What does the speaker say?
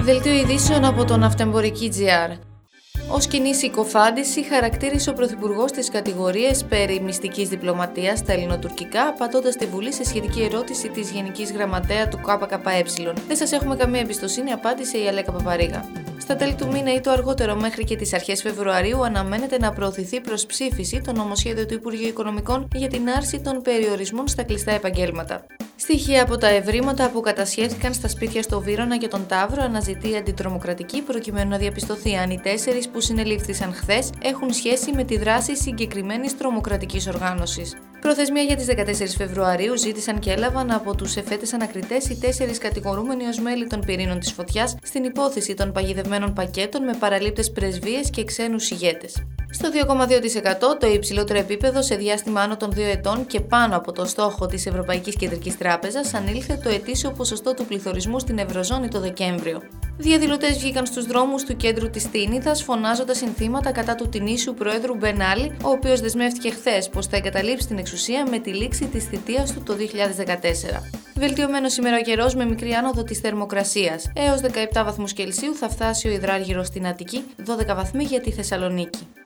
Δελτίο ειδήσεων από το Ναυτεμπορική.gr. Ως κοινή συκοφάντηση χαρακτήρισε ο Πρωθυπουργός τις κατηγορίες περί μυστικής διπλωματίας στα ελληνοτουρκικά, απαντώντας στη Βουλή σε σχετική ερώτηση της Γενικής Γραμματέα του ΚΚΕ. «Δεν σας έχουμε καμία εμπιστοσύνη», απάντησε η Αλέκα Παπαρίγα. Στα τέλη του μήνα ή το αργότερο μέχρι και τις αρχές Φεβρουαρίου αναμένεται να προωθηθεί προς ψήφιση το νομοσχέδιο του Υπουργείου Οικονομικών για την άρση των περιορισμών στα κλειστά επαγγέλματα. Στοιχεία από τα ευρήματα που κατασχέθηκαν στα σπίτια στο Βύρωνα και τον Ταύρο αναζητεί η Αντιτρομοκρατική προκειμένου να διαπιστωθεί αν οι 4 που συνελήφθησαν χθες έχουν σχέση με τη δράση συγκεκριμένης τρομοκρατικής οργάνωσης. Προθεσμία για τις 14 Φεβρουαρίου ζήτησαν και έλαβαν από τους εφέτες ανακριτές οι 4 κατηγορούμενοι ως μέλη των πυρήνων της φωτιάς στην υπόθεση των παγιδευμένων πακέτων με παραλήπτες πρεσβείες και ξένους ηγέτες. Στο 2,2%, το υψηλότερο επίπεδο σε διάστημα άνω των 2 ετών και πάνω από το στόχο της Ευρωπαϊκής Κεντρικής Τράπεζας, ανήλθε το ετήσιο ποσοστό του πληθωρισμού στην Ευρωζώνη το Δεκέμβριο. Διαδηλωτές βγήκαν στους δρόμους του κέντρου της Τίνιδας, φωνάζοντας συνθήματα κατά του τινήσιου Προέδρου Μπεν Άλι, ο οποίος δεσμεύτηκε χθες πως θα εγκαταλείψει την εξουσία με τη λήξη της θητείας του το 2014. Βελτιωμένο σήμερα ο καιρός με μικρή άνοδο της θερμοκρασίας. Έως 17 βαθμούς Κελσίου θα φτάσει ο υδράργυρος στην Αττική, 12 βαθμοί για τη Θεσσαλονίκη.